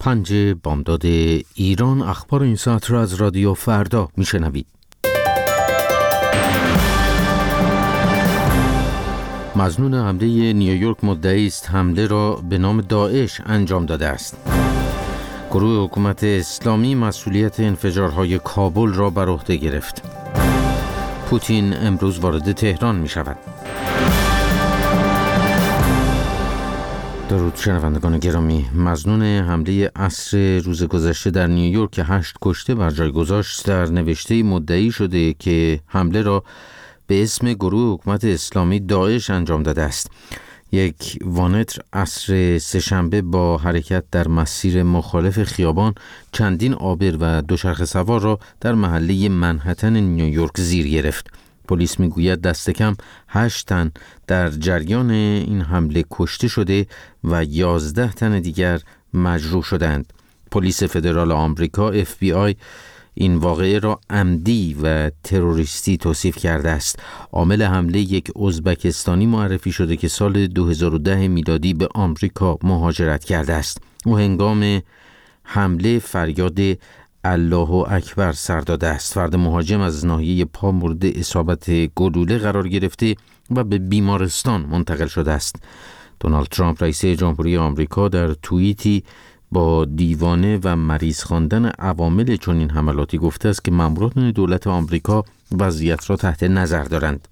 5 بامداد ایران. اخبار این ساعت را از رادیو فردا میشنوید. مظنون حمله نیویورک مدعی است حمله را به نام داعش انجام داده است. گروه حکومت اسلامی مسئولیت انفجارهای کابل را بر عهده گرفت. پوتین امروز وارد تهران می شود. درود شنوندگان گرامی. مظنون حمله عصر روز گذشته در نیویورک که 8 کشته بر جای گذاشت در نوشته مدعی شده که حمله را به اسم گروه حکومت اسلامی داعش انجام داده است. یک وانتر عصر سه‌شنبه با حرکت در مسیر مخالف خیابان چندین عابر و دوچرخه سوار را در محله منهتن نیویورک زیر گرفت. پلیس میگوید دست کم 8 تن در جریان این حمله کشته شده و 11 تن دیگر مجروح شدند. پلیس فدرال آمریکا FBI این واقعه را عمدی و تروریستی توصیف کرده است. عامل حمله یک ازبکستانی معرفی شده که سال 2010 میلادی به آمریکا مهاجرت کرده است. او هنگام حمله فریاد الله اکبر سر داده است. فرد مهاجم از ناحیه پا مورد اصابت گلوله قرار گرفته و به بیمارستان منتقل شده است. دونالد ترامپ رئیس جمهوری آمریکا در توییتی با دیوانه و مریض خواندن عوامل چنین حملاتی گفته است که ماموران دولت آمریکا وضعیت را تحت نظر دارند.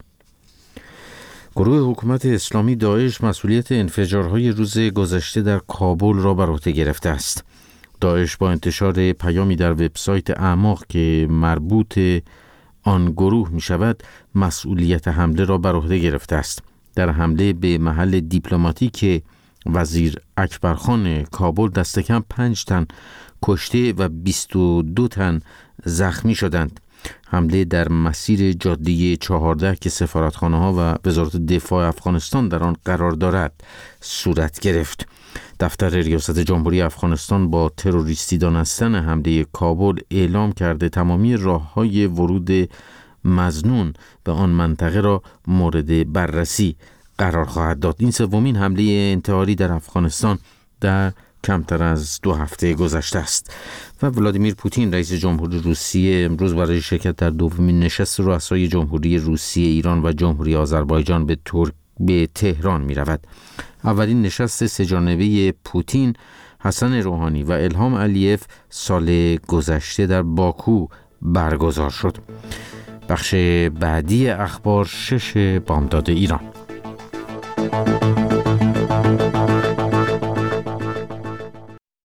گروه حکومت اسلامی داعش مسئولیت انفجارهای روز گذشته در کابل را بر عهده گرفته است. داعش با انتشار پیامی در وبسایت اعماق که مربوط آن گروه می شود مسئولیت حمله را بر عهده گرفته است. در حمله به محل دیپلماتیک وزیر اکبرخان کابل دست کم 5 تن کشته و 22 تن زخمی شدند. حمله در مسیر جاده 14 که سفارتخانه ها و وزارت دفاع افغانستان در آن قرار دارد صورت گرفت. دفتر ریاست جمهوری افغانستان با تروریستی دانستن حمله کابل اعلام کرده تمامی راه‌های ورود مظنون به آن منطقه را مورد بررسی قرار خواهد داد. این سومین حمله انتحاری در افغانستان در کمتر از 2 هفته گذشته است. و ولادیمیر پوتین رئیس جمهور روسیه امروز برای شرکت در دومین نشست رؤسای جمهوری روسیه، ایران و جمهوری آذربایجان به تهران می رود. اولین نشست 3 جانبه پوتین، حسن روحانی و الهام علیف سال گذشته در باکو برگزار شد. بخش بعدی اخبار 6 بامداد ایران.